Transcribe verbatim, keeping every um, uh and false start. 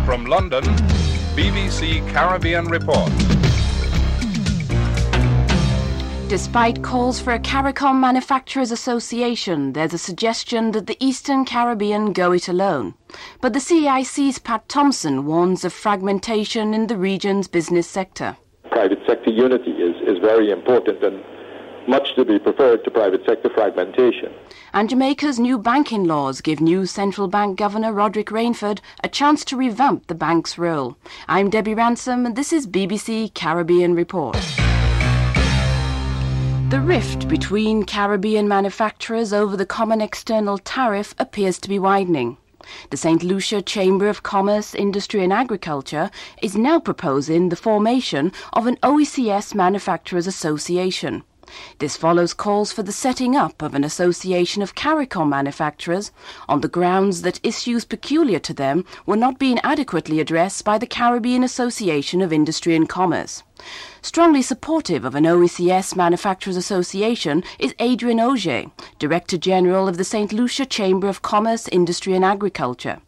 From London, B B C Caribbean Report. Despite calls for a CARICOM Manufacturers Association, there's a suggestion that the Eastern Caribbean go it alone. But the C I C's Pat Thompson warns of fragmentation in the region's business sector. Private sector unity is, is very important and much to be preferred to private sector fragmentation. And Jamaica's new banking laws give new central bank governor Roderick Rainford a chance to revamp the bank's role. I'm Debbie Ransom and this is B B C Caribbean Report. The rift between Caribbean manufacturers over the common external tariff appears to be widening. The Saint Lucia Chamber of Commerce, Industry and Agriculture is now proposing the formation of an O E C S Manufacturers Association. This follows calls for the setting up of an association of CARICOM manufacturers on the grounds that issues peculiar to them were not being adequately addressed by the Caribbean Association of Industry and Commerce. Strongly supportive of an O E C S Manufacturers Association is Adrian Auger, Director General of the Saint Lucia Chamber of Commerce, Industry and Agriculture.